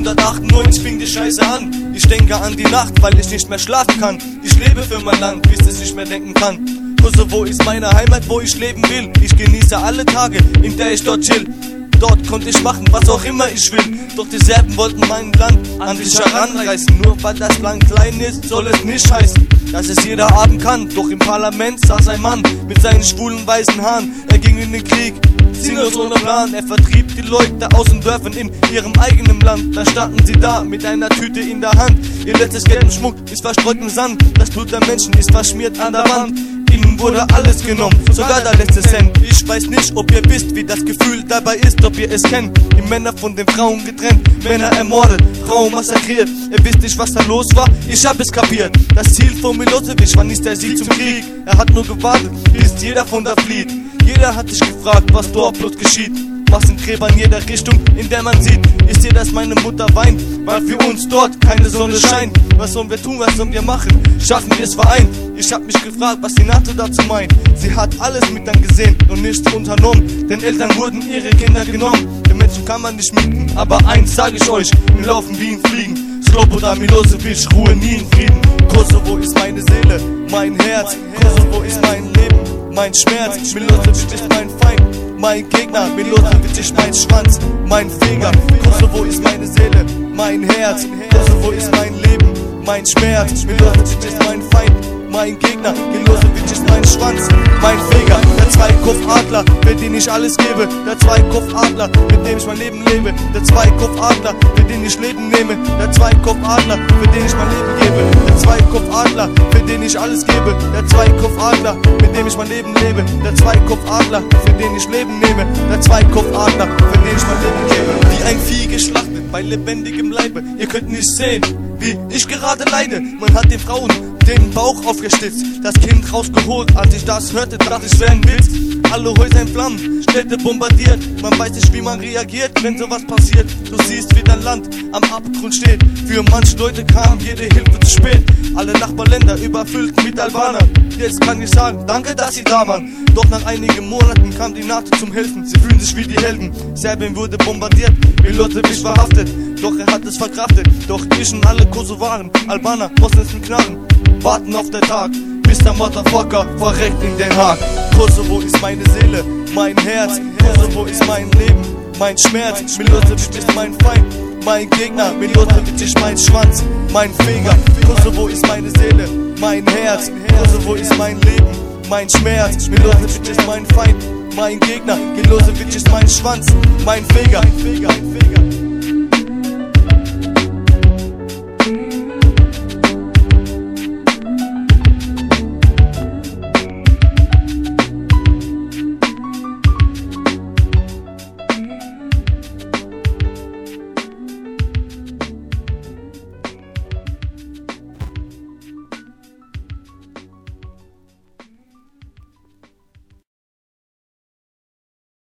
1998 fing die Scheiße an. Ich denke an die Nacht, weil ich nicht mehr schlafen kann. Ich lebe für mein Land, bis es nicht mehr denken kann. Kosovo ist meine Heimat, wo ich leben will. Ich genieße alle Tage, in der ich dort chill. Dort konnte ich machen, was auch immer ich will. Doch die Serben wollten mein Land an sich heranreißen. Nur weil das Land klein ist, soll es nicht heißen, dass es jeder haben kann. Doch im Parlament saß ein Mann mit seinen schwulen weißen Haaren. Er ging in den Krieg, sinnlos ohne Plan. Er vertrieb die Leute aus den Dörfern in ihrem eigenen Land. Da standen sie da mit einer Tüte in der Hand. Ihr letztes Geld und Schmuck ist verstreut im Sand. Das Blut der Menschen ist verschmiert an der Wand. Ihnen wurde alles genommen, sogar der letzte Cent. Ich weiß nicht, ob ihr wisst, wie das Gefühl dabei ist, ob ihr es kennt. Die Männer von den Frauen getrennt, Männer ermordet, Frauen massakriert. Ihr wisst nicht, was da los war, ich hab es kapiert. Das Ziel von Milosevic war nicht der Sieg zum Krieg. Er hat nur gewartet, bis jeder von da flieht. Jeder hat sich gefragt, was dort bloß geschieht. Massengräber in jeder Richtung, in der man sieht. Ich seh, dass meine Mutter weint, weil für uns dort keine Sonne scheint. Was sollen wir tun, was sollen wir machen? Schaffen wir es vereint? Ich hab mich gefragt, was die NATO dazu meint. Sie hat alles mit angesehen und nichts unternommen. Den Eltern wurden ihre Kinder genommen. Den Menschen kann man nicht mieten, aber eins sag ich euch: wir laufen wie in Fliegen. Slobodan Milosevic, Ruhe nie in Frieden. Kosovo ist meine Seele, mein Herz. Kosovo ist mein Leben, mein Schmerz. Milosevic ist mein Feind, mein Gegner. Milosevic ist mein Schwanz, mein Finger. Kosovo ist meine Seele, mein Herz. Kosovo ist mein Leben, mein Schmerz. Milosevic ist mein Feind, mein Gegner. Milosevic ist mein Schwanz, mein Finger. Der Zweikopfadler, für den ich alles gebe. Der Zweikopfadler, mit dem ich mein Leben lebe. Der Zweikopfadler, für den ich Leben nehme. Der Zweikopfadler, für den ich mein Leben gebe. Der Zweikopfadler, für den ich alles gebe. Der Zweikopfadler, mit dem ich mein Leben lebe. Der Zweikopfadler, für den ich Leben nehme. Der Zweikopfadler, für den ich mein Leben gebe. Wie ein Vieh geschlachtet, bei lebendigem Leibe. Ihr könnt nicht sehen, wie ich gerade leide. Man hat den Frauen den Bauch aufgestitzt, das Kind rausgeholt. Als ich das hörte, dachte ich, wär ein Witz. Alle Häuser in Flammen, Städte bombardiert. Man weiß nicht, wie man reagiert, wenn sowas passiert. Du siehst, wie dein Land am Abgrund steht. Für manche Leute kam jede Hilfe zu spät. Alle Nachbarländer überfüllt mit Albanern. Jetzt kann ich sagen, danke, dass sie da waren. Doch nach einigen Monaten kam die NATO zum Helfen. Sie fühlen sich wie die Helden. Serbien wurde bombardiert, Milosevic verhaftet. Doch er hat es verkraftet. Doch ich und alle Kosovaren, Albaner, Bosniens und Knarren warten auf den Tag, bis der Motherfucker verreckt in Den Haag. Kosovo ist meine Seele, mein Herz. Kosovo ist mein Leben, mein Schmerz. Milosevic ist mein Feind, mein Gegner. Milosevic ist mein Schwanz, mein Finger. Kosovo ist meine Seele, mein Herz. Kosovo ist mein Leben, mein Schmerz. Milosevic ist mein Feind, mein Gegner. Milosevic ist mein Schwanz, mein Finger.